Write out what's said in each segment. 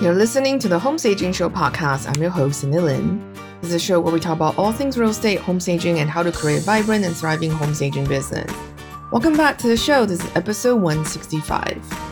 You're listening to the Home Staging Show podcast. I'm your host, Cindy Lin. This is a show where we talk about all things real estate, home staging, and how to create a vibrant and thriving home staging business. Welcome back to the show. This is episode 165.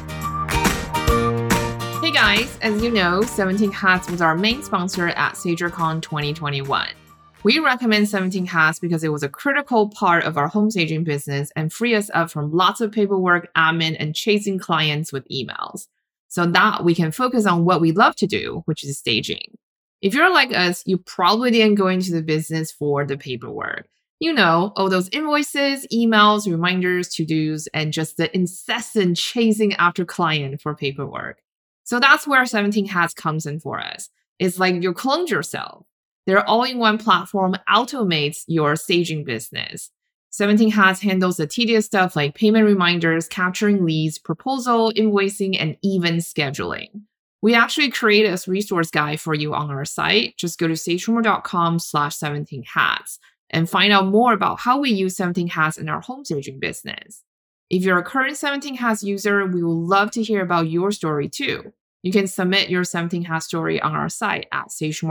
Hey guys, as you know, 17 Hats was our main sponsor at SagerCon 2021. We recommend 17 Hats because it was a critical part of our home staging business and free us up from lots of paperwork, admin, and chasing clients with emails, so that we can focus on what we love to do, which is staging. If you're like us, you probably didn't go into the business for the paperwork. You know, all those invoices, emails, reminders, to-dos, and just the incessant chasing after client for paperwork. So that's where 17 Hats comes in for us. It's like you cloned yourself. Their all-in-one platform automates your staging business. 17 Hats handles the tedious stuff like payment reminders, capturing leads, proposal, invoicing, and even scheduling. We actually created a resource guide for you on our site. Just go to sagerumor.com/17hats and find out more about how we use 17 Hats in our home staging business. If you're a current 17 Hats user, we would love to hear about your story too. You can submit your 17 Hats story on our site at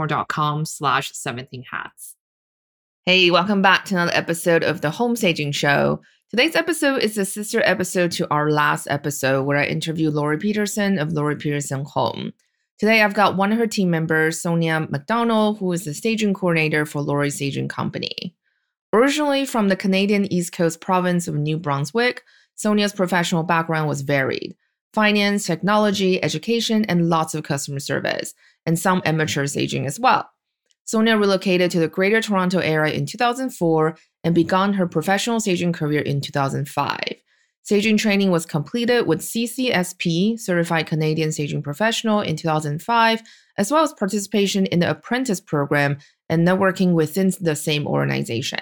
sagerumor.com/17hats. Hey, welcome back to another episode of the Home Staging Show. Today's episode is a sister episode to our last episode where I interviewed Lori Peterson of Lori Peterson Home. Today, I've got one of her team members, Sonia McDonald, who is the staging coordinator for Lori Staging Company. Originally from the Canadian East Coast province of New Brunswick, Sonia's professional background was varied: finance, technology, education, and lots of customer service, and some amateur staging as well. Sonia relocated to the Greater Toronto area in 2004 and began her professional staging career in 2005. Staging training was completed with CCSP, Certified Canadian Staging Professional, in 2005, as well as participation in the apprentice program and networking within the same organization.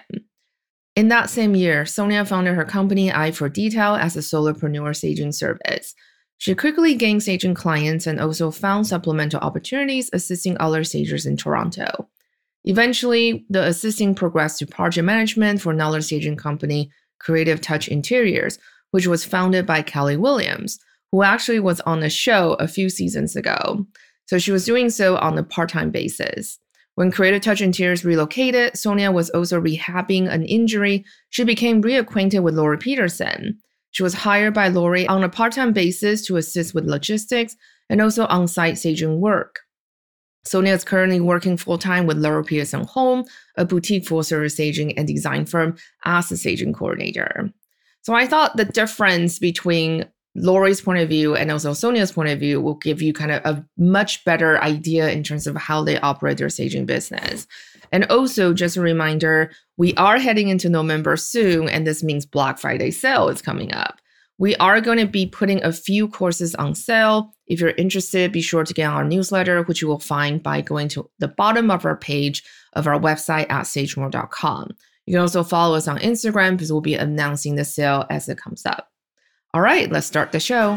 In that same year, Sonia founded her company Eye for Detail as a solopreneur staging service. She quickly gained staging clients and also found supplemental opportunities assisting other stagers in Toronto. Eventually, the assisting progressed to project management for another staging company, Creative Touch Interiors, which was founded by Kelly Williams, who actually was on the show a few seasons ago. So she was doing so on a part-time basis. When Creative Touch Interiors relocated, Sonia was also rehabbing an injury. She became reacquainted with Lori Peterson. She was hired by Lori on a part-time basis to assist with logistics and also on-site staging work. Sonia is currently working full-time with Lori Peterson Home, a boutique full-service staging and design firm, as a staging coordinator. So I thought the difference between Lori's point of view and also Sonia's point of view will give you kind of a much better idea in terms of how they operate their staging business. And also, just a reminder, we are heading into November soon, and this means Black Friday sale is coming up. We are going to be putting a few courses on sale. If you're interested, be sure to get on our newsletter, which you will find by going to the bottom of our page of our website at sagerumor.com. You can also follow us on Instagram because we'll be announcing the sale as it comes up. All right, let's start the show.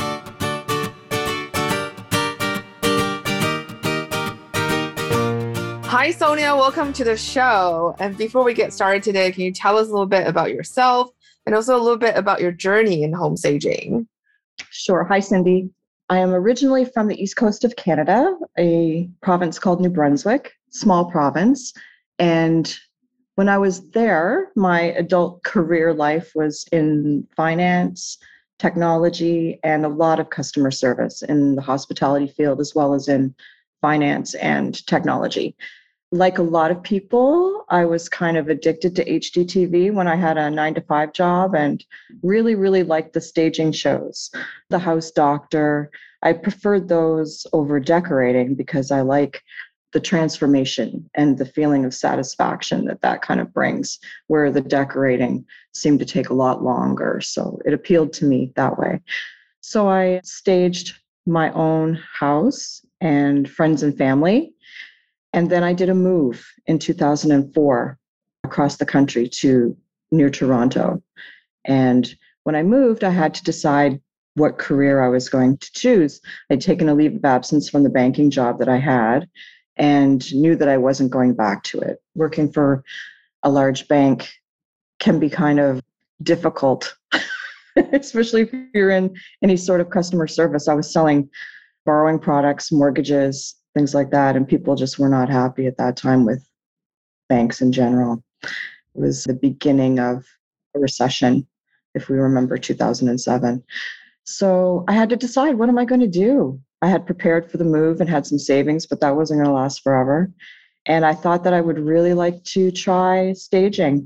Hi, Sonia. Welcome to the show. And before we get started today, can you tell us a little bit about yourself and also a little bit about your journey in home staging? Sure. Hi, Cindy. I am originally from the east coast of Canada, a province called New Brunswick, small province. And when I was there, my adult career life was in finance, technology, and a lot of customer service in the hospitality field, as well as in finance and technology. Like a lot of people, I was kind of addicted to HGTV when I had a 9-to-5 job and really, really liked the staging shows. The House Doctor, I preferred those over decorating because I like the transformation and the feeling of satisfaction that kind of brings, where the decorating seemed to take a lot longer. So it appealed to me that way. So I staged my own house and friends and family. And then I did a move in 2004 across the country to near Toronto. And when I moved, I had to decide what career I was going to choose. I'd taken a leave of absence from the banking job that I had and knew that I wasn't going back to it. Working for a large bank can be kind of difficult, especially if you're in any sort of customer service. I was selling borrowing products, mortgages, things like that. And people just were not happy at that time with banks in general. It was the beginning of a recession, if we remember 2007. So I had to decide, what am I going to do? I had prepared for the move and had some savings, but that wasn't going to last forever. And I thought that I would really like to try staging.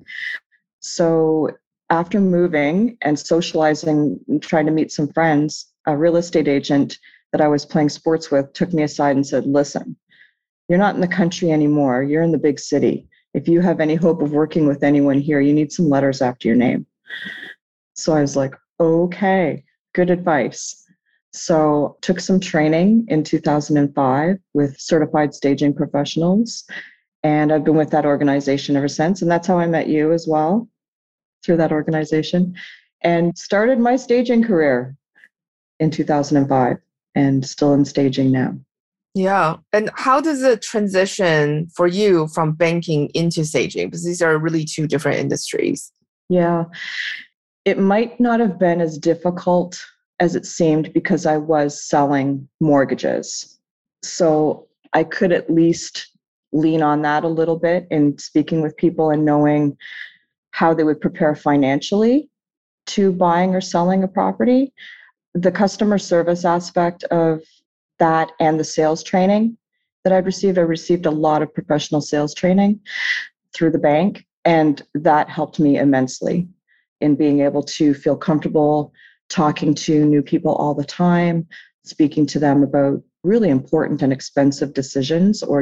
So after moving and socializing and trying to meet some friends, a real estate agent that I was playing sports with took me aside and said, listen, you're not in the country anymore. You're in the big city. If you have any hope of working with anyone here, you need some letters after your name. So I was like, okay, good advice. So took some training in 2005 with certified staging professionals. And I've been with that organization ever since. And that's how I met you as well, through that organization, and started my staging career in 2005 and still in staging now. Yeah. And how does it transition for you from banking into staging? Because these are really two different industries. Yeah. It might not have been as difficult as it seemed because I was selling mortgages. So I could at least lean on that a little bit in speaking with people and knowing how they would prepare financially to buying or selling a property. The customer service aspect of that and the sales training that I received a lot of professional sales training through the bank, and that helped me immensely in being able to feel comfortable talking to new people all the time, speaking to them about really important and expensive decisions, or,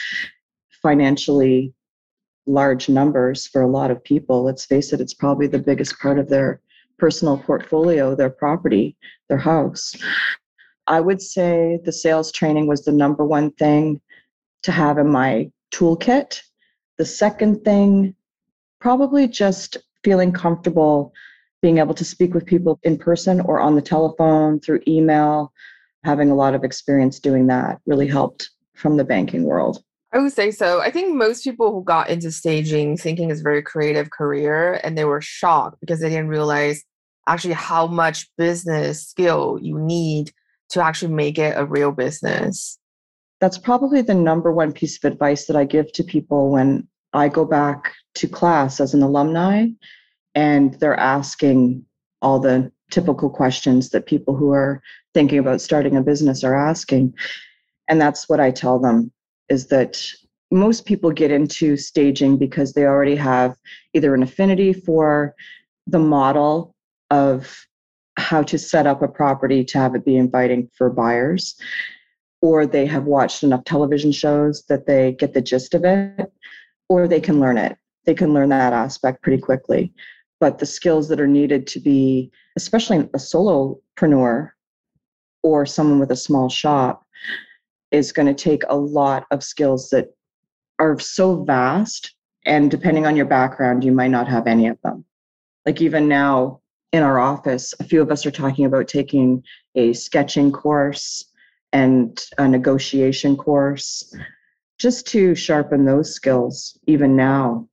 financially large numbers for a lot of people. Let's face it, it's probably the biggest part of their personal portfolio, their property, their house. I would say the sales training was the number one thing to have in my toolkit. The second thing, probably just feeling comfortable being able to speak with people in person or on the telephone, through email. Having a lot of experience doing that really helped from the banking world. I would say so. I think most people who got into staging thinking it's a very creative career, and they were shocked because they didn't realize actually how much business skill you need to actually make it a real business. That's probably the number one piece of advice that I give to people when I go back to class as an alumni and they're asking all the typical questions that people who are thinking about starting a business are asking. And that's what I tell them, is that most people get into staging because they already have either an affinity for the model of how to set up a property to have it be inviting for buyers, or they have watched enough television shows that they get the gist of it, or they can learn it. They can learn that aspect pretty quickly. But the skills that are needed to be, especially a solopreneur or someone with a small shop, is going to take a lot of skills that are so vast. And depending on your background, you might not have any of them. Like even now in our office, a few of us are talking about taking a sketching course and a negotiation course just to sharpen those skills. Even now,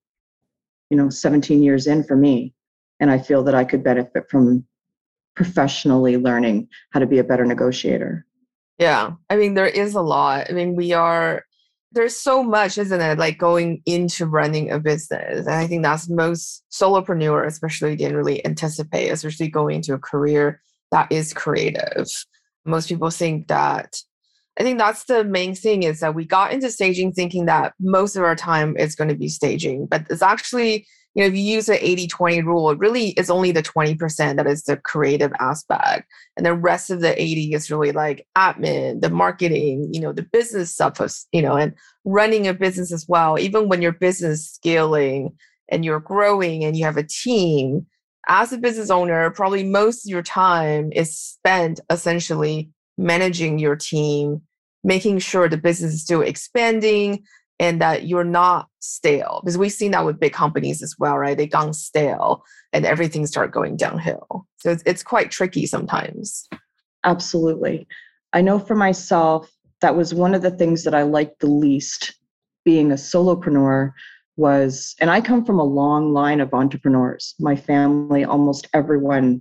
17 years in for me, and I feel that I could benefit from professionally learning how to be a better negotiator. Yeah. I mean, there is a lot. I mean, there's so much, isn't it? Like going into running a business. And I think that's most solopreneur, especially, didn't really anticipate, especially going into a career that is creative. Most people think that, I think that's the main thing, is that we got into staging thinking that most of our time is going to be staging, but it's actually, if you use the 80-20 rule, it really is only the 20% that is the creative aspect. And the rest of the 80 is really like admin, the marketing, the business stuff, and running a business as well. Even when your business is scaling and you're growing and you have a team, as a business owner, probably most of your time is spent essentially managing your team, making sure the business is still expanding and that you're not stale. Because we've seen that with big companies as well, right? They gone stale and everything start going downhill. So it's quite tricky sometimes. Absolutely. I know for myself, that was one of the things that I liked the least being a solopreneur was, and I come from a long line of entrepreneurs. My family, almost everyone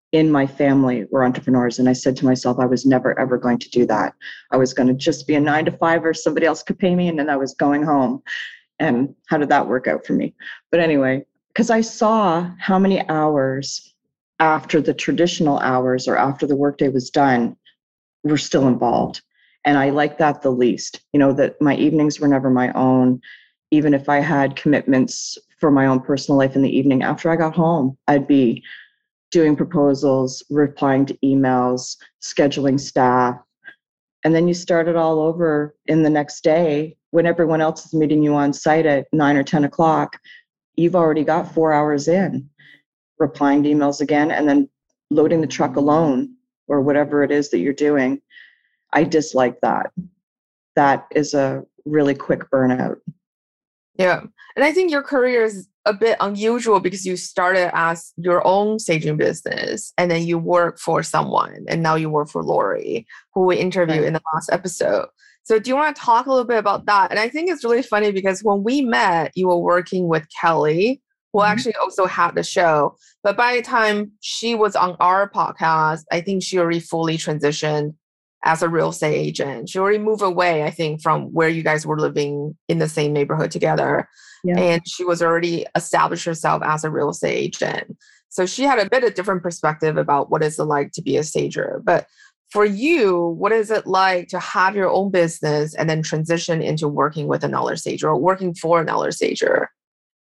in my family were entrepreneurs. And I said to myself, I was never, ever going to do that. I was going to just be a 9 to 5 or somebody else could pay me. And then I was going home. And how did that work out for me? But anyway, because I saw how many hours after the traditional hours or after the workday was done were still involved. And I like that the least, that my evenings were never my own. Even if I had commitments for my own personal life in the evening, after I got home, I'd be doing proposals, replying to emails, scheduling staff. And then you start it all over in the next day when everyone else is meeting you on site at 9 or 10 o'clock. You've already got 4 hours in, replying to emails again, and then loading the truck alone or whatever it is that you're doing. I dislike that. That is a really quick burnout. Yeah. And I think your career is a bit unusual because you started as your own staging business and then you work for someone and now you work for Lori, who we interviewed in the last episode. So do you want to talk a little bit about that? And I think it's really funny because when we met, you were working with Kelly, who actually also had the show. But by the time she was on our podcast, I think she already fully transitioned as a real estate agent. She already moved away, I think, from where you guys were living in the same neighborhood together. Yeah. And she was already established herself as a real estate agent. So she had a bit of different perspective about what it's like to be a stager. But for you, what is it like to have your own business and then transition into working with another stager or working for another stager?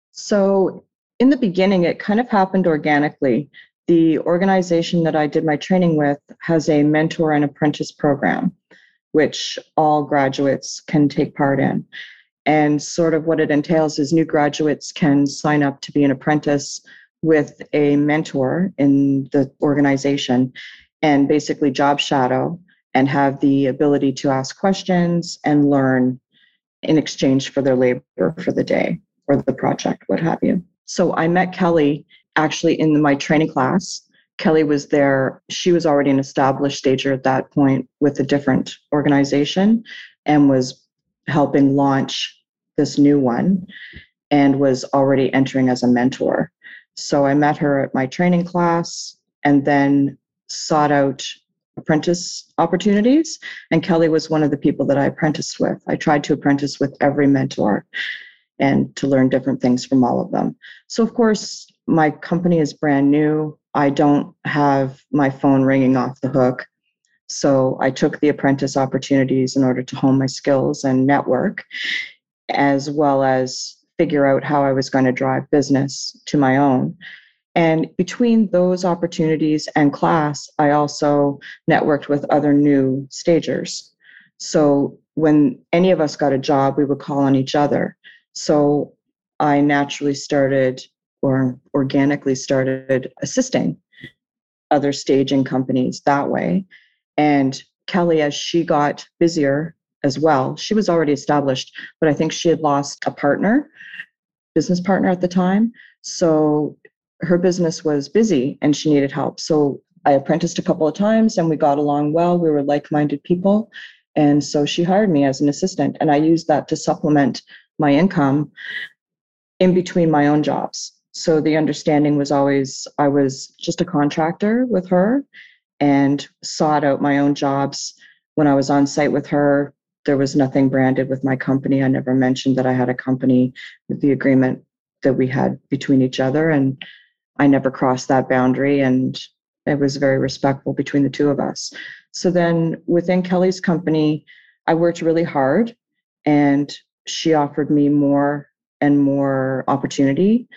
So in the beginning, it kind of happened organically. The organization that I did my training with has a mentor and apprentice program, which all graduates can take part in. And sort of what it entails is new graduates can sign up to be an apprentice with a mentor in the organization and basically job shadow and have the ability to ask questions and learn in exchange for their labor for the day or the project, what have you. So I met Kelly actually in my training class. Kelly was there. She was already an established stager at that point with a different organization and was helping launch this new one and was already entering as a mentor. So I met her at my training class and then sought out apprentice opportunities. And Kelly was one of the people that I apprenticed with. I tried to apprentice with every mentor and to learn different things from all of them. So of course, my company is brand new. I don't have my phone ringing off the hook. So I took the apprentice opportunities in order to hone my skills and network, as well as figure out how I was going to drive business to my own. And between those opportunities and class, I also networked with other new stagers. So when any of us got a job, we would call on each other. So I naturally started or organically started assisting other staging companies that way. And Kelly, as she got busier as well, she was already established, but I think she had lost a business partner at the time. So her business was busy and she needed help. So I apprenticed a couple of times and we got along well. We were like-minded people. And so she hired me as an assistant, and I used that to supplement my income in between my own jobs. So the understanding was always I was just a contractor with her and sought out my own jobs. When I was on site with her, there was nothing branded with my company. I never mentioned that I had a company with the agreement that we had between each other, and I never crossed that boundary, and it was very respectful between the two of us. So then within Kelly's company, I worked really hard, and she offered me more and more opportunity.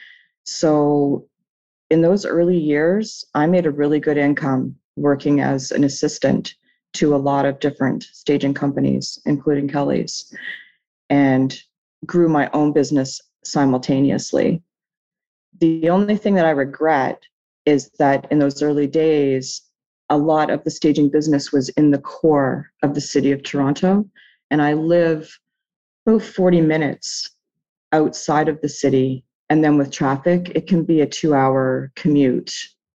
So in those early years, I made a really good income working as an assistant to a lot of different staging companies, including Kelly's, and grew my own business simultaneously. The only thing that I regret is that in those early days, a lot of the staging business was in the core of the city of Toronto, and I live about 40 minutes outside of the city. And then with traffic, it can be a 2-hour commute.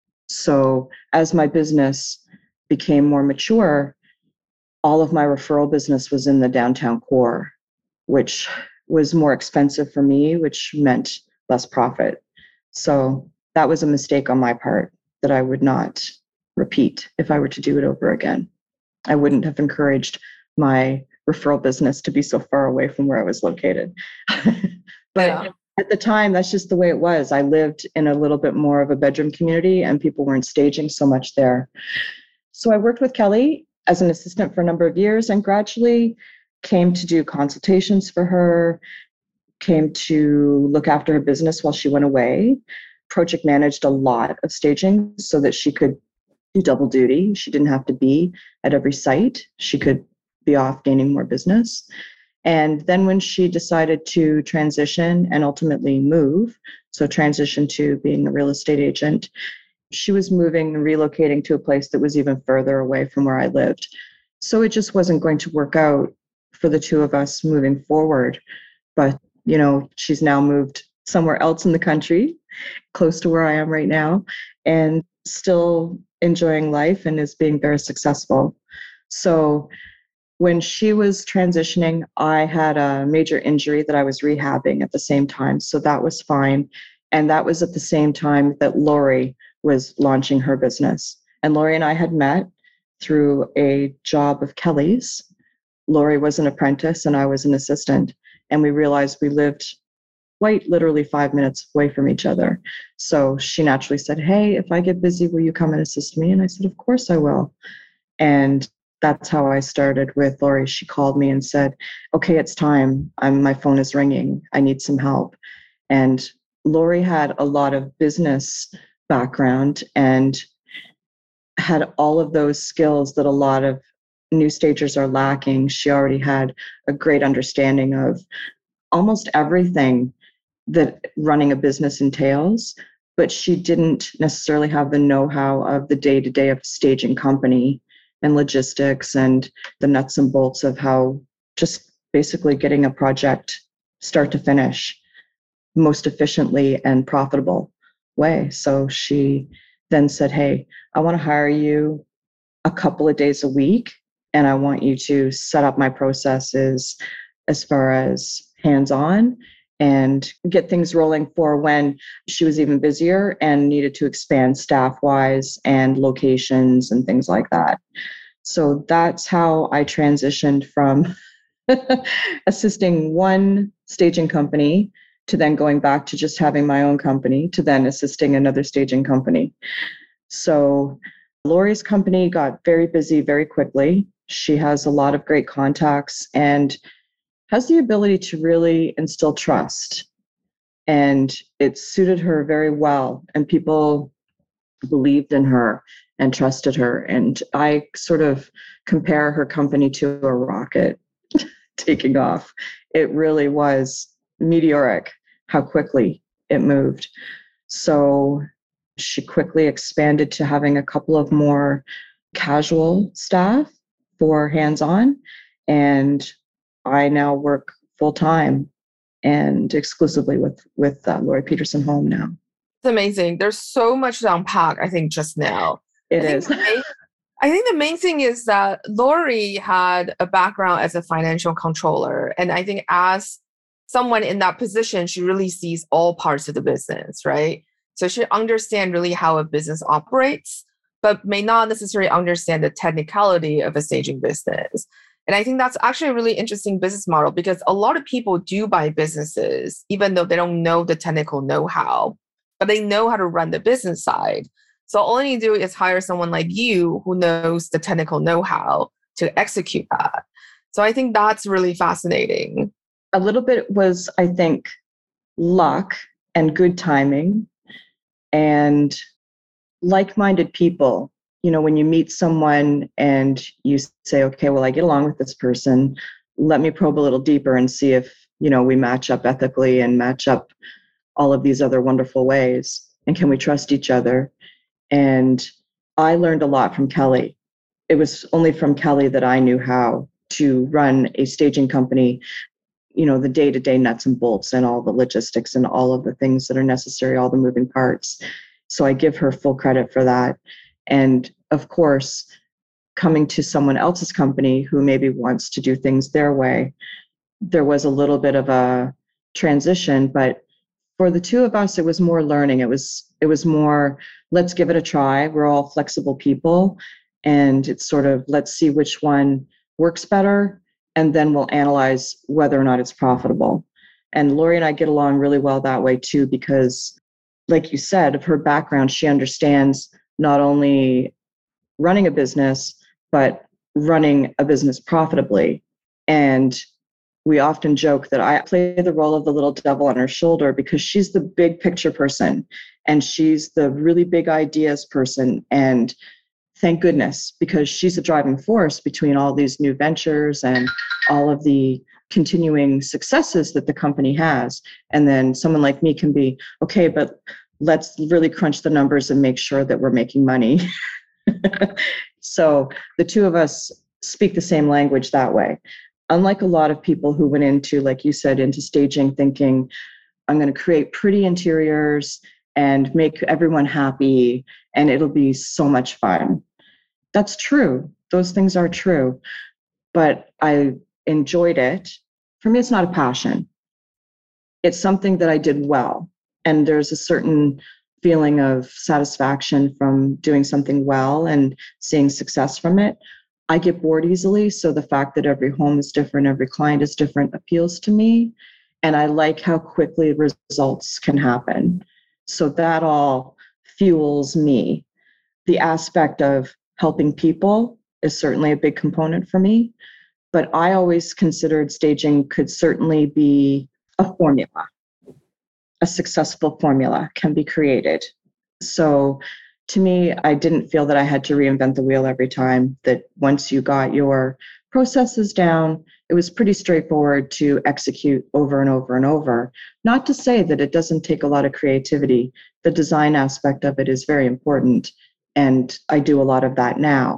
So as my business became more mature, all of my referral business was in the downtown core, which was more expensive for me, which meant less profit. So that was a mistake on my part that I would not repeat if I were to do it over again. I wouldn't have encouraged my referral business to be so far away from where I was located. But Yeah. at the time, that's just the way it was. I lived in a little bit more of a bedroom community and people weren't staging so much there. So I worked with Kelly as an assistant for a number of years and gradually came to do consultations for her, came to look after her business while she went away, project managed a lot of staging so that she could do double duty. She didn't have to be at every site. She could be off gaining more business. And then when she decided to transition and ultimately move, so transition to being a real estate agent, she was moving and relocating to a place that was even further away from where I lived. So it just wasn't going to work out for the two of us moving forward. But, she's now moved somewhere else in the country, close to where I am right now, and still enjoying life and is being very successful. So when she was transitioning, I had a major injury that I was rehabbing at the same time. So that was fine. And that was at the same time that Lori was launching her business. And Lori and I had met through a job of Kelly's. Lori was an apprentice and I was an assistant. And we realized we lived quite literally 5 minutes away from each other. So she naturally said, "Hey, if I get busy, will you come and assist me?" And I said, "Of course I will." And that's how I started with Lori. She called me and said, "Okay, it's time. My phone is ringing. I need some help." And Lori had a lot of business background and had all of those skills that a lot of new stagers are lacking. She already had a great understanding of almost everything that running a business entails, but she didn't necessarily have the know-how of the day-to-day of staging company and logistics and the nuts and bolts of how just basically getting a project start to finish most efficiently and profitable way. So she then said, "Hey, I want to hire you a couple of days a week, and I want you to set up my processes as far as hands-on and get things rolling for when she was even busier and needed to expand staff-wise and locations and things like that." So that's how I transitioned from assisting one staging company to then going back to just having my own company to then assisting another staging company. So Lori's company got very busy very quickly. She has a lot of great contacts and has the ability to really instill trust. And it suited her very well. And people believed in her and trusted her. And I sort of compare her company to a rocket taking off. It really was meteoric how quickly it moved. So she quickly expanded to having a couple of more casual staff for hands-on. And I now work full-time and exclusively with Lori Peterson Home now. It's amazing. There's so much to unpack, I think, just now. It is. I think the main thing is that Lori had a background as a financial controller. And I think as someone in that position, she really sees all parts of the business, right? So she understands really how a business operates, but may not necessarily understand the technicality of a staging business. And I think that's actually a really interesting business model because a lot of people do buy businesses, even though they don't know the technical know-how, but they know how to run the business side. So all you do is hire someone like you who knows the technical know-how to execute that. So I think that's really fascinating. A little bit was, I think, luck and good timing and like-minded people. When you meet someone and you say, "Okay, well, I get along with this person. Let me probe a little deeper and see if, we match up ethically and match up all of these other wonderful ways. And can we trust each other?" And I learned a lot from Kelly. It was only from Kelly that I knew how to run a staging company, the day-to-day nuts and bolts and all the logistics and all of the things that are necessary, all the moving parts. So I give her full credit for that. And of course, coming to someone else's company who maybe wants to do things their way, there was a little bit of a transition, but For the two of us, it was more learning. It was more, let's give it a try. We're all flexible people. And it's sort of, let's see which one works better. And then we'll analyze whether or not it's profitable. And Lori and I get along really well that way too, because like you said, of her background, she understands not only running a business, but running a business profitably. And we often joke that I play the role of the little devil on her shoulder because she's the big picture person and she's the really big ideas person. And thank goodness, because she's a driving force between all these new ventures and all of the continuing successes that the company has. And then someone like me can be, okay, but let's really crunch the numbers and make sure that we're making money. So the two of us speak the same language that way. Unlike a lot of people who went into, like you said, into staging thinking, I'm going to create pretty interiors and make everyone happy and it'll be so much fun. That's true. Those things are true. But I enjoyed it. For me, it's not a passion. It's something that I did well. And there's a certain feeling of satisfaction from doing something well and seeing success from it. I get bored easily. So the fact that every home is different, every client is different appeals to me. And I like how quickly results can happen. So that all fuels me. The aspect of helping people is certainly a big component for me. But I always considered staging could certainly be a formula. A successful formula can be created. So to me, I didn't feel that I had to reinvent the wheel every time, that once you got your processes down, it was pretty straightforward to execute over and over and over. Not to say that it doesn't take a lot of creativity. The design aspect of it is very important, and I do a lot of that now.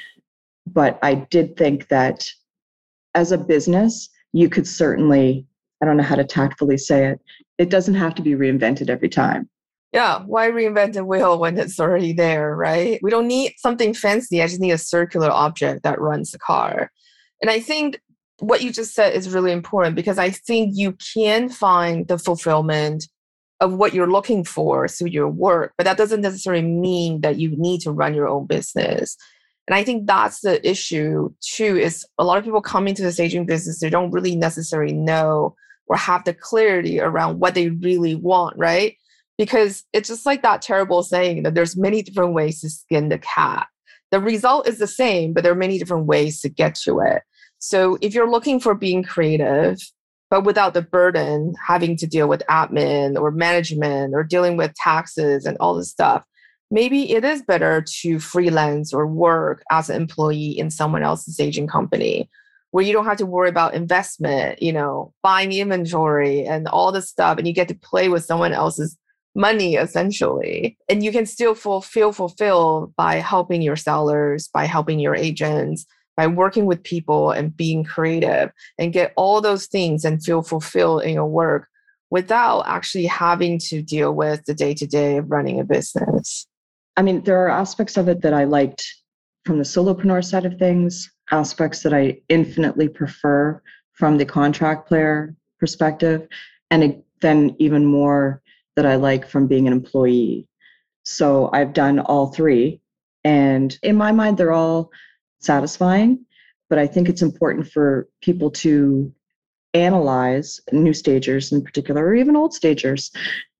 But I did think that as a business, you could certainly, I don't know how to tactfully say it, it doesn't have to be reinvented every time. Yeah, why reinvent the wheel when it's already there, right? We don't need something fancy. I just need a circular object that runs the car. And I think what you just said is really important because I think you can find the fulfillment of what you're looking for through your work, but that doesn't necessarily mean that you need to run your own business. And I think that's the issue too, is a lot of people come into the staging business, they don't really necessarily know or have the clarity around what they really want, right? Because it's just like that terrible saying that there's many different ways to skin the cat. The result is the same, but there are many different ways to get to it. So if you're looking for being creative, but without the burden having to deal with admin or management or dealing with taxes and all this stuff, maybe it is better to freelance or work as an employee in someone else's staging company where you don't have to worry about investment, buying inventory and all this stuff. And you get to play with someone else's money essentially. And you can still feel fulfilled by helping your sellers, by helping your agents, by working with people and being creative and get all those things and feel fulfilled in your work without actually having to deal with the day-to-day of running a business. I mean, there are aspects of it that I liked from the solopreneur side of things, aspects that I infinitely prefer from the contract player perspective, and then even more that I like from being an employee. So I've done all three. And in my mind, they're all satisfying. But I think it's important for people to analyze new stagers in particular, or even old stagers.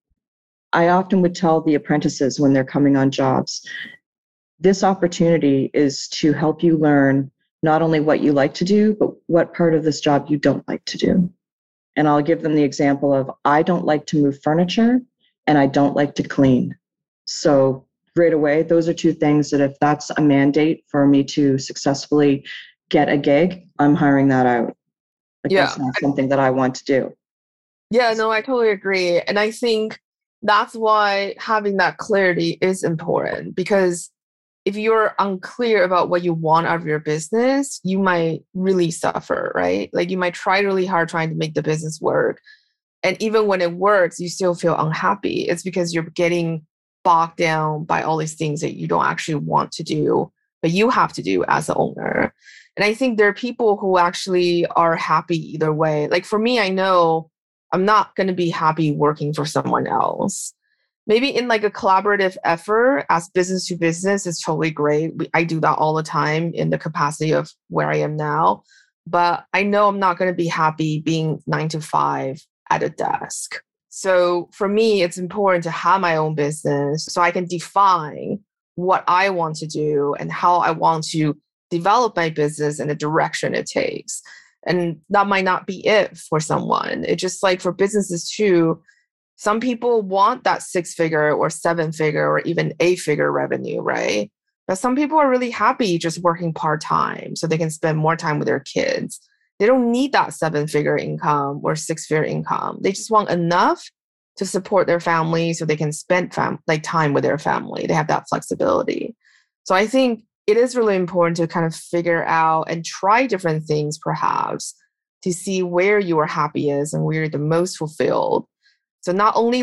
I often would tell the apprentices when they're coming on jobs, this opportunity is to help you learn not only what you like to do, but what part of this job you don't like to do. And I'll give them the example of, I don't like to move furniture and I don't like to clean. So right away, those are two things that if that's a mandate for me to successfully get a gig, I'm hiring that out. That's not something that I want to do. Yeah, no, I totally agree. And I think that's why having that clarity is important, because if you're unclear about what you want out of your business, you might really suffer, right? Like you might try really hard trying to make the business work. And even when it works, you still feel unhappy. It's because you're getting bogged down by all these things that you don't actually want to do, but you have to do as an owner. And I think there are people who actually are happy either way. Like for me, I know I'm not going to be happy working for someone else. Maybe in like a collaborative effort as business to business is totally great. I do that all the time in the capacity of where I am now. But I know I'm not going to be happy being 9 to 5 at a desk. So for me, it's important to have my own business so I can define what I want to do and how I want to develop my business and the direction it takes. And that might not be it for someone. It's just like for businesses too, some people want that 6-figure or 7-figure or even 8-figure revenue, right? But some people are really happy just working part-time so they can spend more time with their kids. They don't need that 7-figure income or 6-figure income. They just want enough to support their family so they can spend time with their family. They have that flexibility. So I think it is really important to kind of figure out and try different things perhaps to see where you are happiest and where you're the most fulfilled. So not only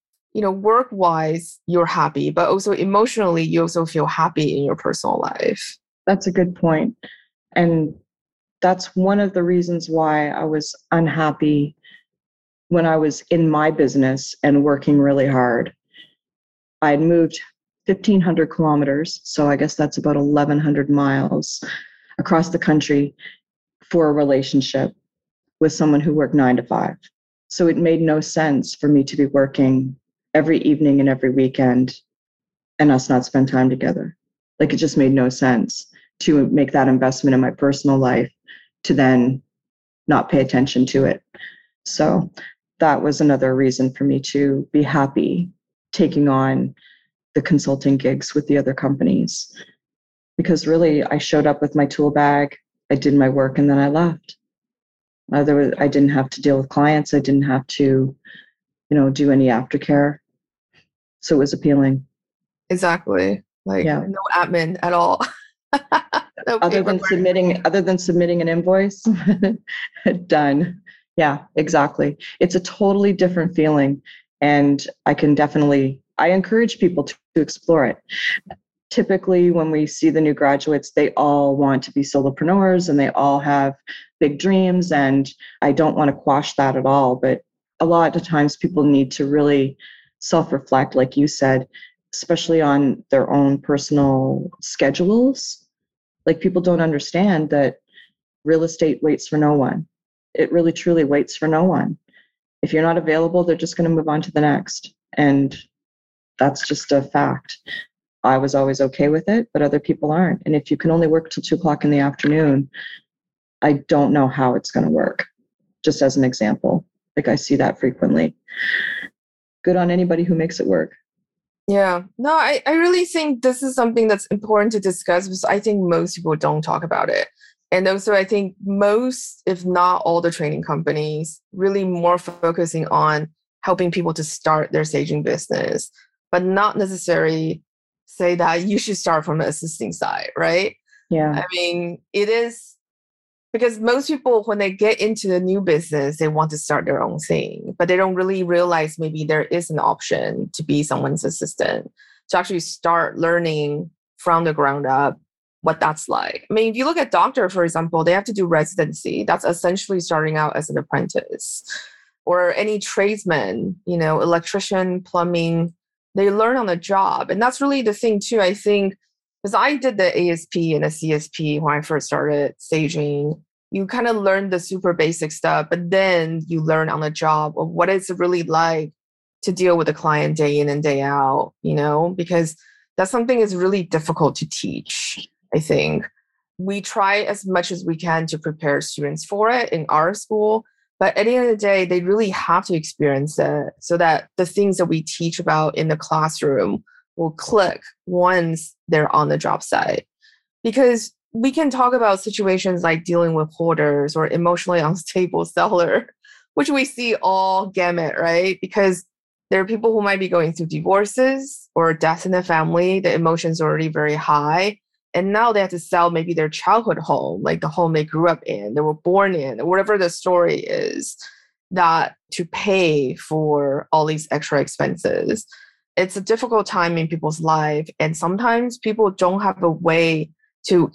work-wise, you're happy, but also emotionally, you also feel happy in your personal life. That's a good point. And that's one of the reasons why I was unhappy when I was in my business and working really hard. I had moved 1,500 kilometers, so I guess that's about 1,100 miles across the country for a relationship with someone who worked 9 to 5. So it made no sense for me to be working every evening and every weekend and us not spend time together. Like, it just made no sense to make that investment in my personal life to then not pay attention to it. So that was another reason for me to be happy taking on the consulting gigs with the other companies. Because really, I showed up with my tool bag, I did my work, and then I left. I didn't have to deal with clients. I didn't have to, do any aftercare. So it was appealing. Exactly. No admin at all. No other than submitting an invoice, done. Yeah, exactly. It's a totally different feeling. And I encourage people to explore it. Typically, when we see the new graduates, they all want to be solopreneurs and they all have big dreams. And I don't want to quash that at all. But a lot of times people need to really self-reflect, like you said, especially on their own personal schedules. Like, people don't understand that real estate waits for no one. It really, truly waits for no one. If you're not available, they're just going to move on to the next. And that's just a fact. I was always okay with it, but other people aren't. And if you can only work till 2:00 in the afternoon, I don't know how it's going to work. Just as an example, like, I see that frequently. Good on anybody who makes it work. Yeah, no, I really think this is something that's important to discuss because I think most people don't talk about it. And also, I think most, if not all, the training companies really more focusing on helping people to start their staging business, but not necessarily say that you should start from the assisting side, right? Yeah. I mean, it is because most people, when they get into the new business, they want to start their own thing, but they don't really realize maybe there is an option to be someone's assistant, to actually start learning from the ground up what that's like. I mean, if you look at doctor, for example, they have to do residency. That's essentially starting out as an apprentice. Or any tradesman, electrician, plumbing, they learn on the job. And that's really the thing too, I think, because I did the ASP and the CSP when I first started staging. You kind of learn the super basic stuff, but then you learn on the job of what it's really like to deal with a client day in and day out, because that's something that's really difficult to teach, I think. We try as much as we can to prepare students for it in our school, but at the end of the day, they really have to experience it so that the things that we teach about in the classroom will click once they're on the job site. Because we can talk about situations like dealing with hoarders or emotionally unstable seller, which we see all gamut, right? Because there are people who might be going through divorces or deaths in the family. The emotions are already very high. And now they have to sell maybe their childhood home, like the home they grew up in, they were born in, or whatever the story is, that to pay for all these extra expenses. It's a difficult time in people's life. And sometimes people don't have a way to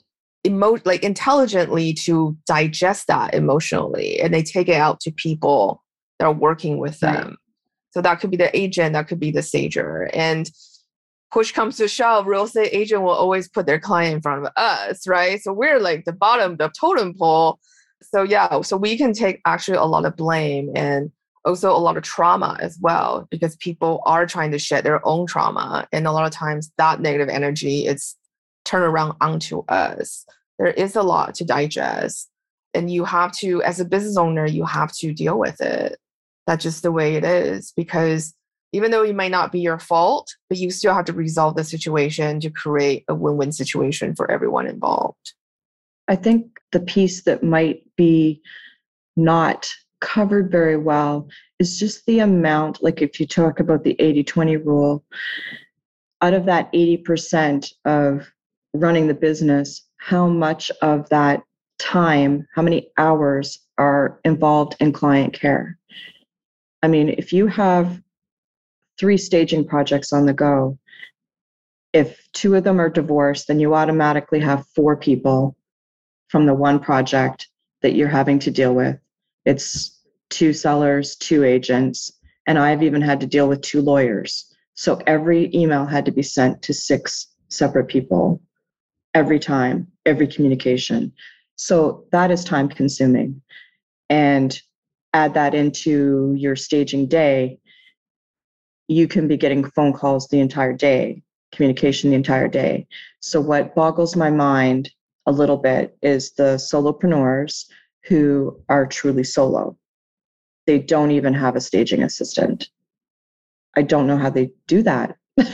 intelligently to digest that emotionally. And they take it out to people that are working with Right. them. So that could be the agent, that could be the stager. And push comes to shove, real estate agent will always put their client in front of us, right? So we're like the bottom, the totem pole. So yeah, so we can take actually a lot of blame and also a lot of trauma as well, because people are trying to shed their own trauma. And a lot of times that negative energy is turned around onto us. There is a lot to digest. And you have to, as a business owner, you have to deal with it. That's just the way it is, because even though it might not be your fault, but you still have to resolve the situation to create a win-win situation for everyone involved. I think the piece that might be not covered very well is just the amount, like if you talk about the 80-20 rule, out of that 80% of running the business, how much of that time, how many hours are involved in client care? I mean, if you have 3 staging projects on the go, if 2 of them are divorced, then you automatically have 4 people from the one project that you're having to deal with. It's 2 sellers, 2 agents, and I've even had to deal with 2 lawyers. So every email had to be sent to 6 separate people every time, every communication. So that is time consuming. And add that into your staging day, you can be getting phone calls the entire day, communication the entire day. So what boggles my mind a little bit is the solopreneurs who are truly solo. They don't even have a staging assistant. I don't know how they do that.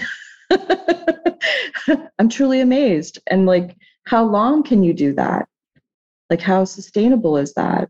I'm truly amazed. And like, how long can you do that? Like, how sustainable is that?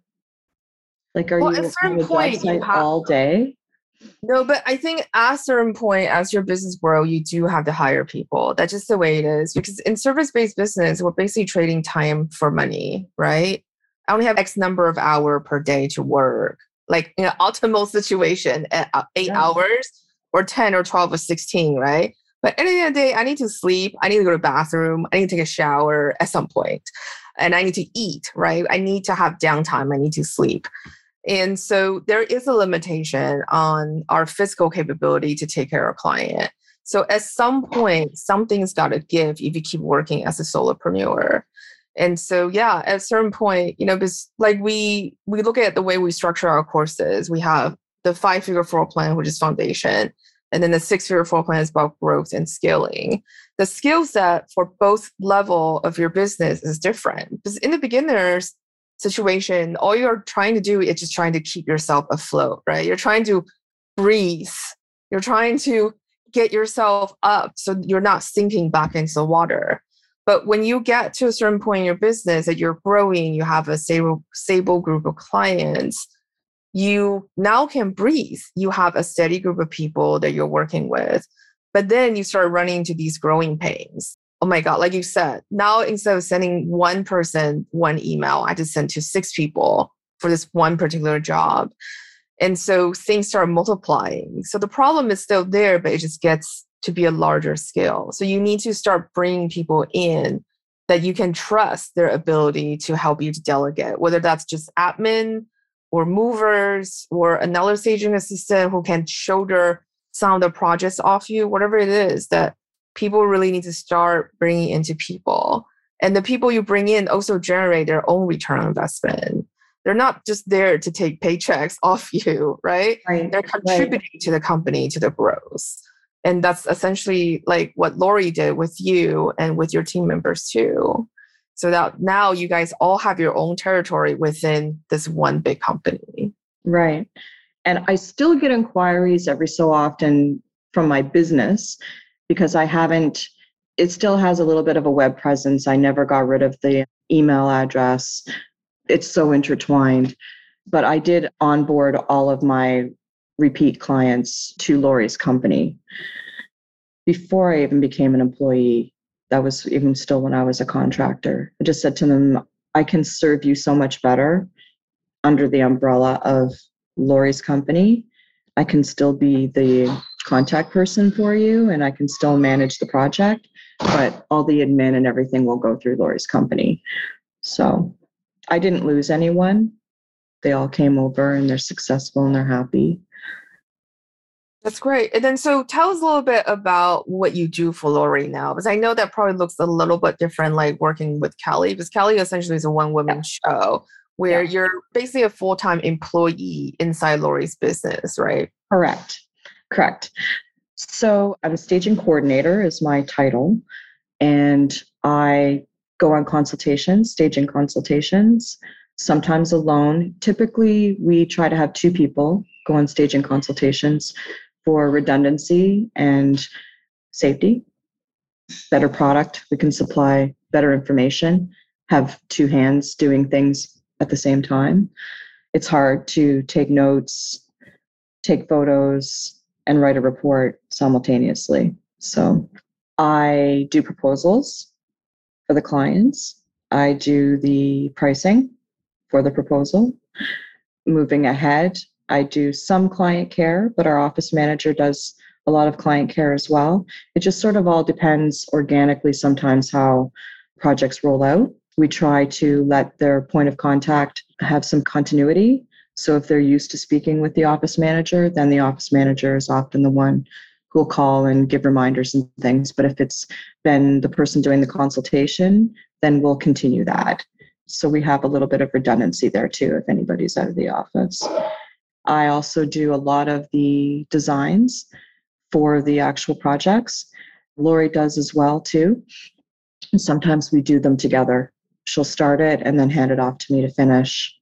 Like, are Well, you at a on certain the job point, you site have all day? no, but I think at a certain point, as your business grow, you do have to hire people. That's just the way it is. Because in service-based business, we're basically trading time for money, right? I only have X number of hour per day to work. Like in an optimal situation, at 8 hours or 10 or 12 or 16, right? But at the end of the day, I need to sleep. I need to go to the bathroom. I need to take a shower at some point. And I need to eat, right? I need to have downtime. I need to sleep. And so there is a limitation on our physical capability to take care of a client. So at some point, something's got to give if you keep working as a solopreneur. And so, yeah, at a certain point, because like we look at the way we structure our courses, we have the 5-figure floor plan, which is foundation. And then the 6-figure floor plan is about growth and scaling. The skill set for both level of your business is different. Because in the beginners, situation, all you're trying to do is just trying to keep yourself afloat, right? You're trying to breathe. You're trying to get yourself up so you're not sinking back into the water. But when you get to a certain point in your business that you're growing, you have a stable group of clients, you now can breathe. You have a steady group of people that you're working with. But then you start running into these growing pains. Oh my God, like you said, now instead of sending one person one email, I just send to 6 people for this one particular job. And so things start multiplying. So the problem is still there, but it just gets to be a larger scale. So you need to start bringing people in that you can trust their ability to help you to delegate, whether that's just admin or movers or another staging assistant who can shoulder some of the projects off you, whatever it is that people really need to start bringing into people. And the people you bring in also generate their own return on investment. They're not just there to take paychecks off you, right? Right. They're contributing to the company, to the growth. And that's essentially like what Lori did with you and with your team members too. So that now you guys all have your own territory within this one big company. Right. And I still get inquiries every so often from my business because it still has a little bit of a web presence. I never got rid of the email address. It's so intertwined. But I did onboard all of my repeat clients to Lori's company before I even became an employee. That was even still when I was a contractor. I just said to them, I can serve you so much better under the umbrella of Lori's company. I can still be the contact person for you and I can still manage the project, but all the admin and everything will go through Lori's company. So I didn't lose anyone. they all came over and they're successful and they're happy. That's great. And then, so tell us a little bit about what you do for Lori now, because I know that probably looks a little bit different, like working with Kelly, because Kelly essentially is a one-woman show where you're basically a full-time employee inside Lori's business, right? Correct. So I'm a staging coordinator is my title, and I go on consultations, staging consultations, sometimes alone. Typically, we try to have two people go on staging consultations for redundancy and safety, better product. We can supply better information, have two hands doing things at the same time. It's hard to take notes, take photos, and write a report simultaneously. So I do proposals for the clients. I do the pricing for the proposal. Moving ahead, I do some client care, but our office manager does a lot of client care as well. It just sort of all depends organically sometimes how projects roll out. We try to let their point of contact have some continuity. So if they're used to speaking with the office manager, then the office manager is often the one who will call and give reminders and things. But if it's been the person doing the consultation, then we'll continue that. So we have a little bit of redundancy there too, if anybody's out of the office. I also do a lot of the designs for the actual projects. Lori does as well too. And sometimes we do them together. She'll start it and then hand it off to me to finish,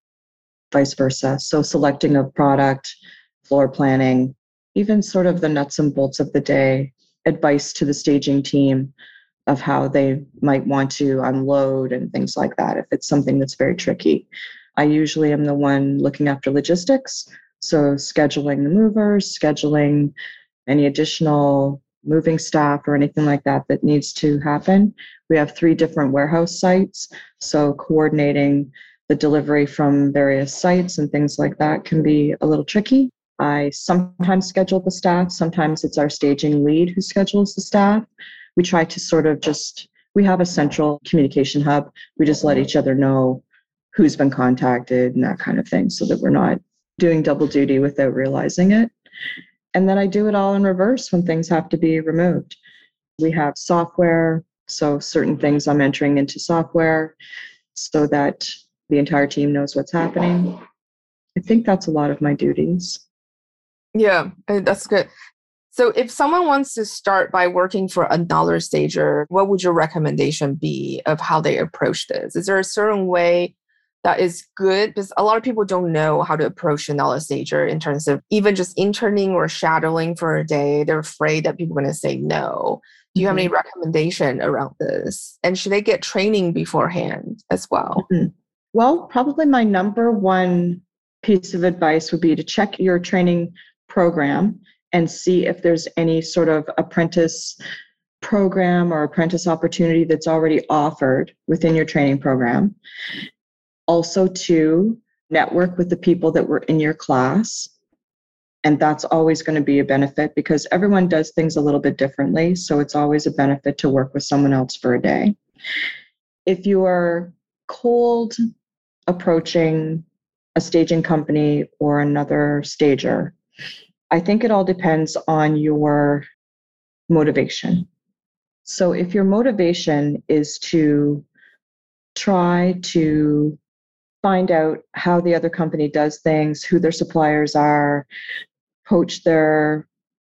vice versa. So selecting a product, floor planning, even sort of the nuts and bolts of the day, advice to the staging team of how they might want to unload and things like that, if it's something that's very tricky. I usually am the one looking after logistics, so scheduling the movers, scheduling any additional moving staff or anything like that that needs to happen. We have 3 different warehouse sites, so coordinating the delivery from various sites and things like that can be a little tricky. I sometimes schedule the staff. Sometimes it's our staging lead who schedules the staff. We try to sort of we have a central communication hub. We just let each other know who's been contacted and that kind of thing so that we're not doing double duty without realizing it. And then I do it all in reverse when things have to be removed. We have software, so certain things I'm entering into software so that the entire team knows what's happening. I think that's a lot of my duties. Yeah, that's good. So if someone wants to start by working for another stager, what would your recommendation be of how they approach this? Is there a certain way that is good? Because a lot of people don't know how to approach another stager in terms of even just interning or shadowing for a day. They're afraid that people are going to say no. Do you have any recommendation around this? And should they get training beforehand as well? Well, probably my number one piece of advice would be to check your training program and see if there's any sort of apprentice program or apprentice opportunity that's already offered within your training program. Also, to network with the people that were in your class. And that's always going to be a benefit because everyone does things a little bit differently. So it's always a benefit to work with someone else for a day. If you are cold approaching a staging company or another stager, I think it all depends on your motivation. So if your motivation is to try to find out how the other company does things, who their suppliers are, poach their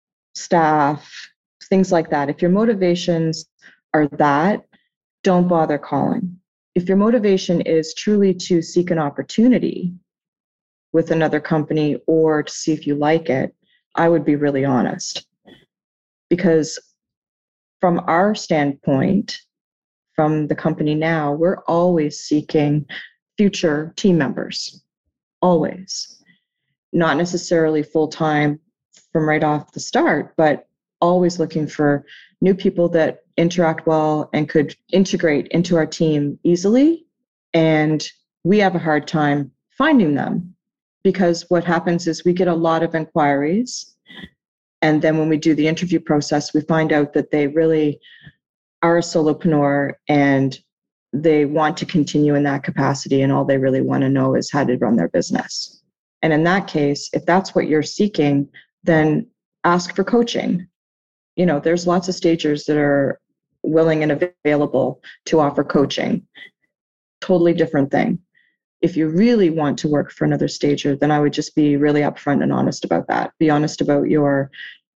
staff, things like that. If your motivations are that, don't bother calling. If your motivation is truly to seek an opportunity with another company or to see if you like it, I would be really honest. Because from our standpoint, from the company now, we're always seeking future team members, always. Not necessarily full-time from right off the start, but always looking for new people that interact well and could integrate into our team easily. And we have a hard time finding them because what happens is we get a lot of inquiries. And then when we do the interview process, we find out that they really are a solopreneur and they want to continue in that capacity and all they really want to know is how to run their business. And in that case, if that's what you're seeking, then ask for coaching. There's lots of stagers that are willing and available to offer coaching. Totally different thing. If you really want to work for another stager, then I would just be really upfront and honest about that. Be honest about your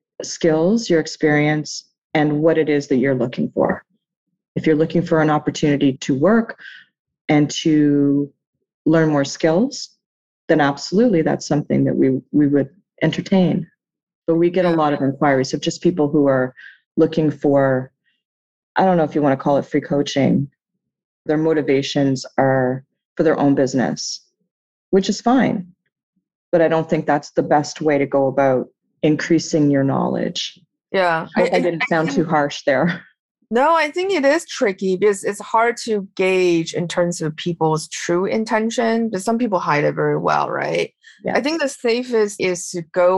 skills, your experience, and what it is that you're looking for. If you're looking for an opportunity to work and to learn more skills, then absolutely that's something that we would entertain. But we get a lot of inquiries of just people who are looking for, I don't know if you want to call it free coaching. Their motivations are for their own business, which is fine. But I don't think that's the best way to go about increasing your knowledge. Yeah. I hope I didn't sound too harsh there. No, I think it is tricky because it's hard to gauge in terms of people's true intention, but some people hide it very well, right? Yes. I think the safest is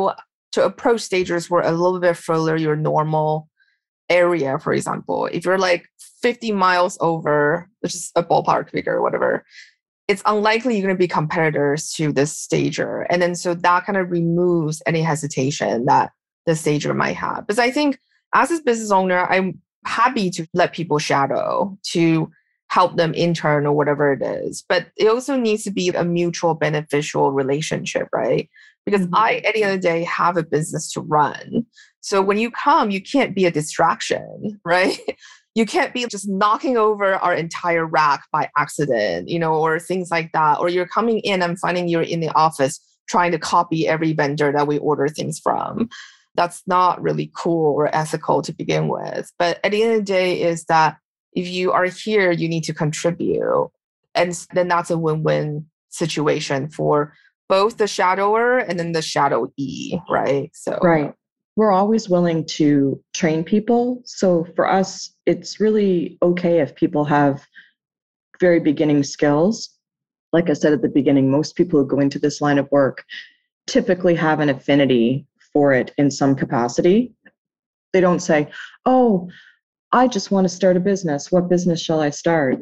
to approach stagers who are a little bit further your normal area, for example. If you're like 50 miles over, which is a ballpark figure or whatever, it's unlikely you're going to be competitors to this stager. And then so that kind of removes any hesitation that the stager might have. Because I think as a business owner, I'm happy to let people shadow, to help them intern or whatever it is. But it also needs to be a mutual beneficial relationship, right? Because I, at the end of the day, have a business to run. So when you come, you can't be a distraction, right? You can't be just knocking over our entire rack by accident, or things like that. Or you're coming in and finding you're in the office trying to copy every vendor that we order things from. That's not really cool or ethical to begin with. But at the end of the day is that if you are here, you need to contribute. And then that's a win-win situation for both the shadower and then the shadowee, right? So right. We're always willing to train people. So for us, it's really okay if people have very beginning skills. Like I said at the beginning, most people who go into this line of work typically have an affinity for it in some capacity. They don't say, oh, I just want to start a business. What business shall I start?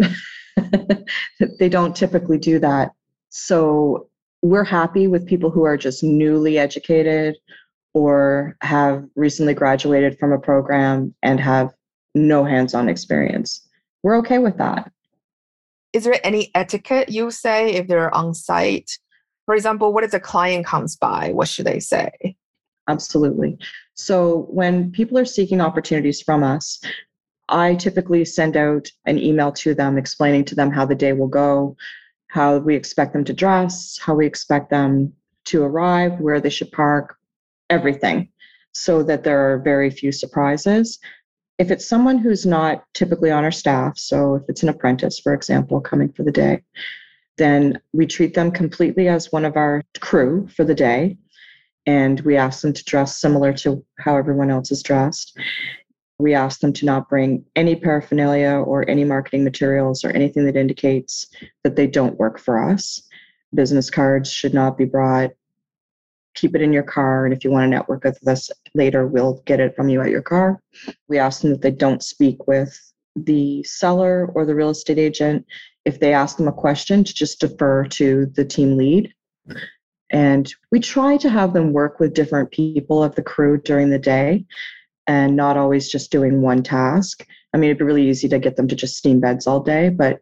They don't typically do that. So we're happy with people who are just newly educated or have recently graduated from a program and have no hands-on experience. We're okay with that. Is there any etiquette you say if they're on site? For example, what if the client comes by? What should they say? Absolutely. So when people are seeking opportunities from us, I typically send out an email to them explaining to them how the day will go, how we expect them to dress, how we expect them to arrive, where they should park, everything, so that there are very few surprises. If it's someone who's not typically on our staff, so if it's an apprentice, for example, coming for the day, then we treat them completely as one of our crew for the day. And we ask them to dress similar to how everyone else is dressed. We ask them to not bring any paraphernalia or any marketing materials or anything that indicates that they don't work for us. Business cards should not be brought. Keep it in your car. And if you want to network with us later, we'll get it from you at your car. We ask them that they don't speak with the seller or the real estate agent. If they ask them a question, to just defer to the team lead. And we try to have them work with different people of the crew during the day and not always just doing one task. I mean, it'd be really easy to get them to just steam beds all day, but,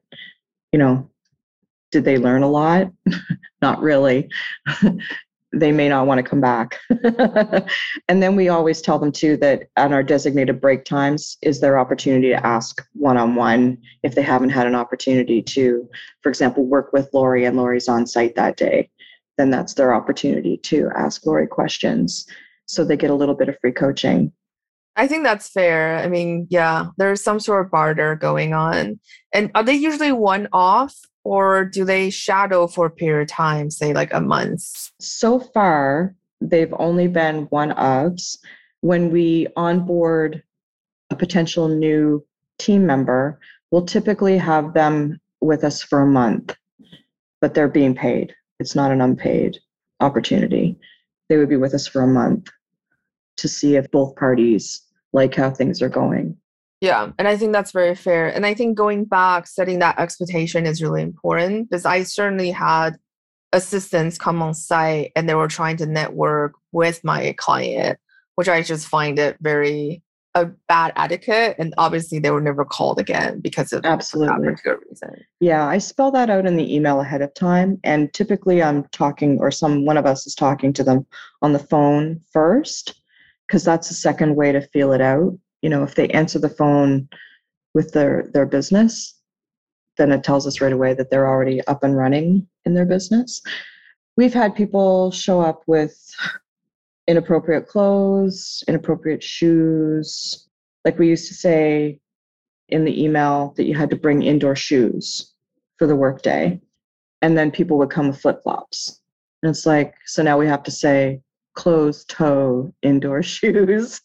did they learn a lot? Not really. They may not want to come back. And then we always tell them too that on our designated break times is their opportunity to ask one-on-one if they haven't had an opportunity to, for example, work with Lori and Lori's on site that day. Then that's their opportunity to ask Lori questions. So they get a little bit of free coaching. I think that's fair. I mean, yeah, there's some sort of barter going on. And are they usually one-off or do they shadow for a period of time, say like a month? So far, they've only been one-offs. When we onboard a potential new team member, we'll typically have them with us for a month, but they're being paid. It's not an unpaid opportunity. They would be with us for a month to see if both parties like how things are going. Yeah. And I think that's very fair. And I think going back, setting that expectation is really important because I certainly had assistants come on site and they were trying to network with my client, which I just find it very a bad etiquette. And obviously they were never called again because of that Absolutely. particular reason. Yeah, I spell that out in the email ahead of time. And typically I'm talking, or one of us is talking to them on the phone first, because that's the second way to feel it out. If they answer the phone with their business, then it tells us right away that they're already up and running in their business. We've had people show up with inappropriate clothes, inappropriate shoes. Like we used to say in the email that you had to bring indoor shoes for the workday. And then people would come with flip-flops. And it's like, so now we have to say closed toe indoor shoes,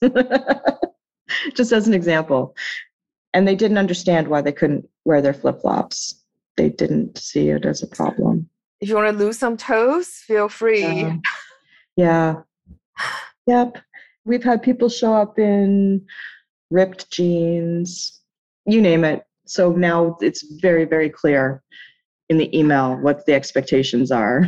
just as an example. And they didn't understand why they couldn't wear their flip-flops. They didn't see it as a problem. If you want to lose some toes, feel free. Yeah. Yep. We've had people show up in ripped jeans, you name it. So now it's very, very clear in the email what the expectations are.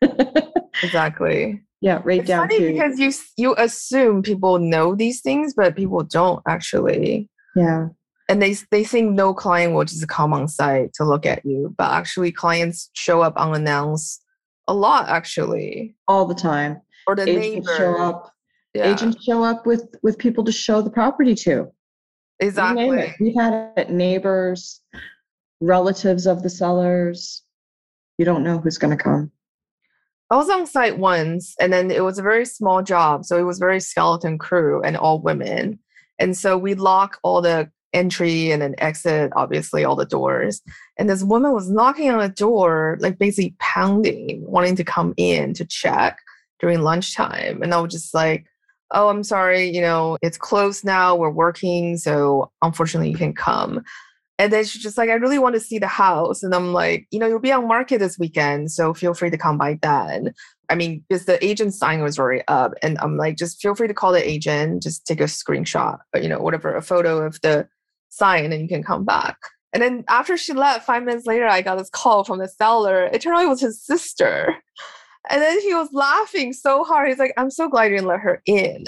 Exactly. Yeah, right It's down funny to because you assume people know these things, but people don't actually. yeah. And they think no client will just come on site to look at you, but actually clients show up unannounced a lot actually. All the time. Or the Agents show neighbor. up. Yeah, Agents show up with people to show the property to. You name exactly. it. We've had it, neighbors, relatives of the sellers. You don't know who's going to come. I was on site once and then it was a very small job. So it was very skeleton crew and all women. And so we lock all the entry and then exit, obviously, all the doors. And this woman was knocking on the door, like basically pounding, wanting to come in to check during lunchtime. And I was just like, oh, I'm sorry, it's closed now. We're working. So unfortunately, you can come. And then she's just like, I really want to see the house. And I'm like, you'll be on market this weekend. So feel free to come by then. I mean, because the agent sign was already up. And I'm like, just feel free to call the agent, just take a screenshot, whatever, a photo of the sign, and you can come back. And then after she left, 5 minutes later, I got this call from the seller. It turned out it was his sister. And then he was laughing so hard. He's like, I'm so glad you didn't let her in.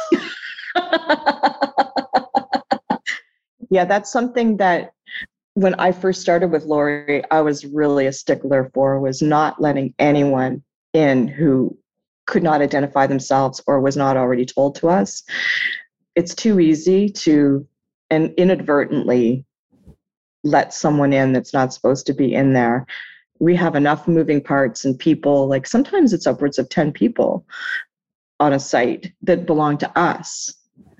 Yeah, that's something that when I first started with Lori, I was really a stickler for, was not letting anyone in who could not identify themselves or was not already told to us. It's too easy to and inadvertently let someone in that's not supposed to be in there. We have enough moving parts and people, like sometimes it's upwards of 10 people on a site that belong to us.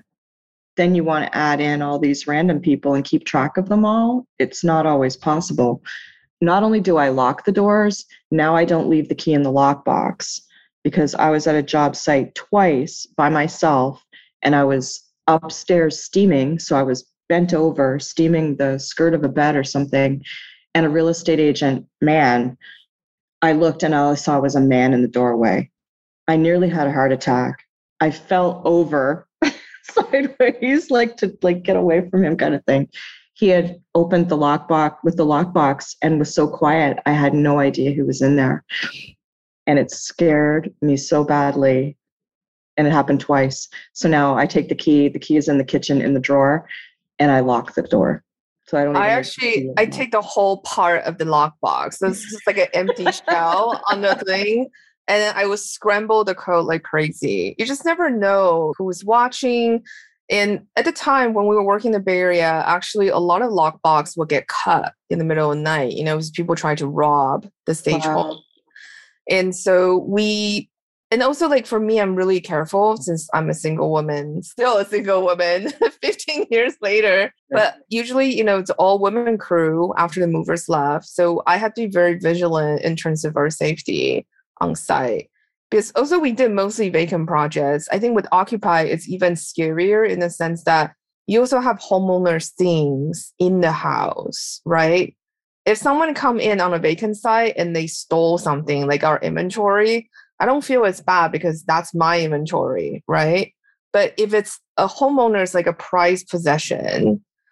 Then you want to add in all these random people and keep track of them all. It's not always possible. Not only do I lock the doors, now I don't leave the key in the lockbox, because I was at a job site twice by myself and I was upstairs steaming. So I was bent over steaming the skirt of a bed or something. And a real estate agent man, I looked and all I saw was a man in the doorway. I nearly had a heart attack. I fell over sideways, to get away from him kind of thing. He had opened the lockbox and was so quiet, I had no idea who was in there. And it scared me so badly. And it happened twice. So now I take the key is in the kitchen in the drawer, and I lock the door. So I don't even I take the whole part of the lockbox. So it's just like an empty shell on the thing. And then I would scramble the code like crazy. You just never know who's watching. And at the time when we were working in the Bay Area, actually a lot of lockbox would get cut in the middle of the night, as people try to rob the stage home. And so and also like for me, I'm really careful since I'm still a single woman 15 years later. But usually, it's all women crew after the movers left. So I had to be very vigilant in terms of our safety on site. Because also we did mostly vacant projects. I think with Occupy, it's even scarier in the sense that you also have homeowners' things in the house, right? If someone come in on a vacant site and they stole something like our inventory, I don't feel it's bad because that's my inventory, right? But if it's a homeowner's like a prized possession,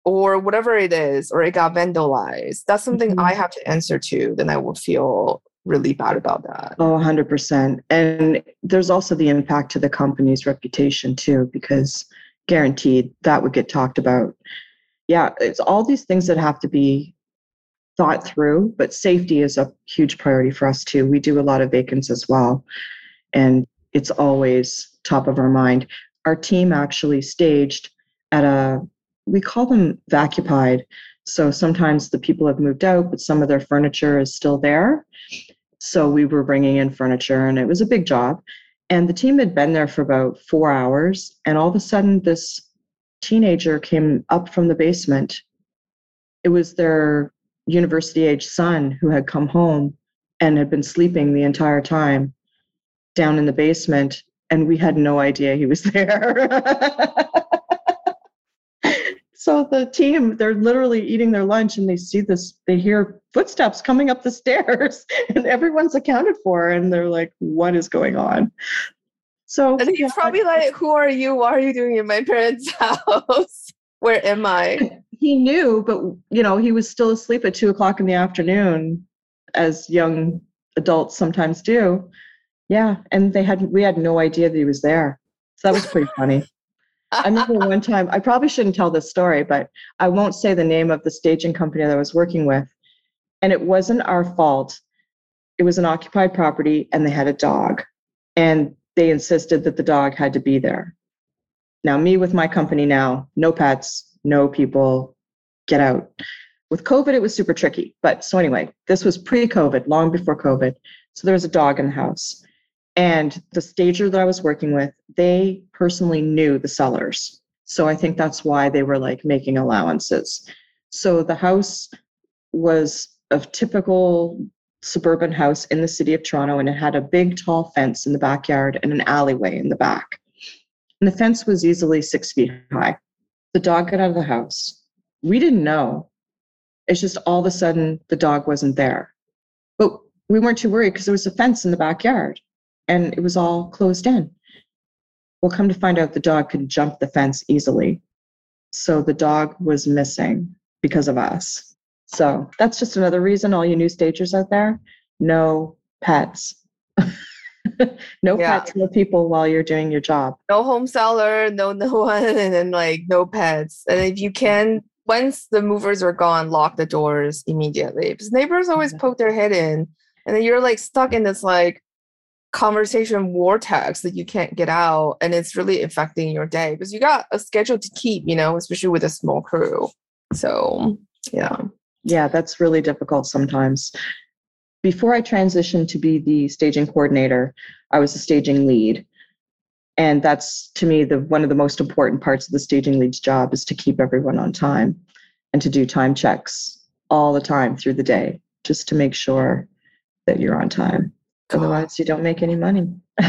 or whatever it is, or it got vandalized, that's something I Mhm. have to answer to, then I will feel really bad about that. Oh, 100%. And there's also the impact to the company's reputation too, because guaranteed that would get talked about. Yeah, it's all these things that have to be thought through, but safety is a huge priority for us too. We do a lot of vacants as well, and it's always top of our mind. Our team actually staged at we call them vacupied. So sometimes the people have moved out, but some of their furniture is still there. So we were bringing in furniture, and it was a big job. And the team had been there for about 4 hours, and all of a sudden, this teenager came up from the basement. It was their university age son who had come home and had been sleeping the entire time down in the basement, and we had no idea he was there. So the team, they're literally eating their lunch and they see this, they hear footsteps coming up the stairs and everyone's accounted for. And they're like, what is going on? So And he's probably like, who are you? What are you doing in my parents' house? Where am I? He knew, but he was still asleep at 2:00 in the afternoon, as young adults sometimes do. Yeah. And we had no idea that he was there. So that was pretty funny. I remember one time, I probably shouldn't tell this story, but I won't say the name of the staging company that I was working with. And it wasn't our fault. It was an occupied property and they had a dog. And they insisted that the dog had to be there. Now, me with my company now, no pets, no people, get out. With COVID, it was super tricky. But so anyway, this was pre-COVID, long before COVID. So there was a dog in the house. And the stager that I was working with, they personally knew the sellers. So I think that's why they were like making allowances. So the house was a typical suburban house in the city of Toronto, and it had a big tall fence in the backyard and an alleyway in the back. And the fence was easily 6 feet high. The dog got out of the house. We didn't know. It's just all of a sudden the dog wasn't there. But we weren't too worried because there was a fence in the backyard and it was all closed in. Well, come to find out the dog could jump the fence easily. So the dog was missing because of us. So that's just another reason, all you new stagers out there, no pets. No pets, no people while you're doing your job. No home seller, no one, and then like no pets. And if you can, once the movers are gone, lock the doors immediately. Because neighbors always poke their head in, and then you're like stuck in this like conversation vortex that you can't get out, and it's really affecting your day because you got a schedule to keep, especially with a small crew. So yeah, that's really difficult sometimes. Before I transitioned to be the staging coordinator, I was a staging lead. And that's, to me, one of the most important parts of the staging lead's job is to keep everyone on time and to do time checks all the time through the day, just to make sure that you're on time. Otherwise, you don't make any money.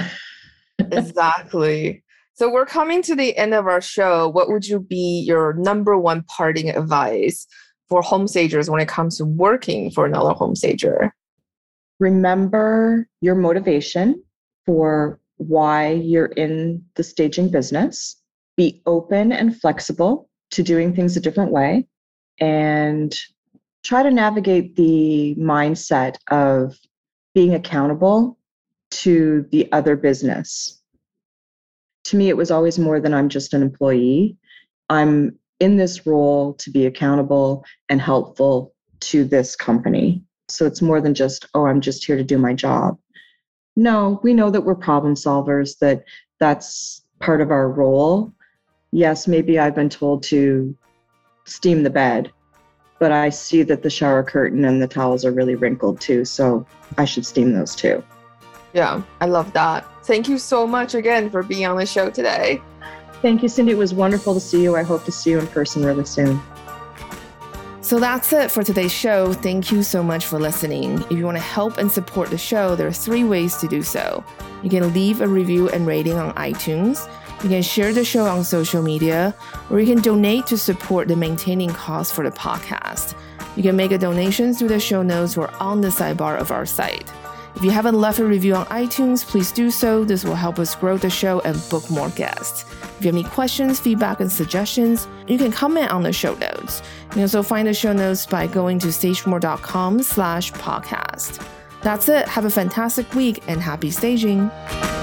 Exactly. So we're coming to the end of our show. What would you be your number one parting advice for home stagers when it comes to working for another home stager? Remember your motivation for why you're in the staging business. Be open and flexible to doing things a different way, and try to navigate the mindset of being accountable to the other business. To me, it was always more than I'm just an employee. I'm in this role to be accountable and helpful to this company. So it's more than just, I'm just here to do my job. No, we know that we're problem solvers, that's part of our role. Yes, maybe I've been told to steam the bed, but I see that the shower curtain and the towels are really wrinkled too, so I should steam those too. Yeah, I love that. Thank you so much again for being on the show today. Thank you, Cindy. It was wonderful to see you. I hope to see you in person really soon. So that's it for today's show. Thank you so much for listening. If you want to help and support the show, there are 3 ways to do so. You can leave a review and rating on iTunes. You can share the show on social media, or you can donate to support the maintaining costs for the podcast. You can make a donation through the show notes or on the sidebar of our site. If you haven't left a review on iTunes, please do so. This will help us grow the show and book more guests. If you have any questions, feedback, and suggestions, you can comment on the show notes. You can also find the show notes by going to stagemore.com/podcast. That's it. Have a fantastic week and happy staging.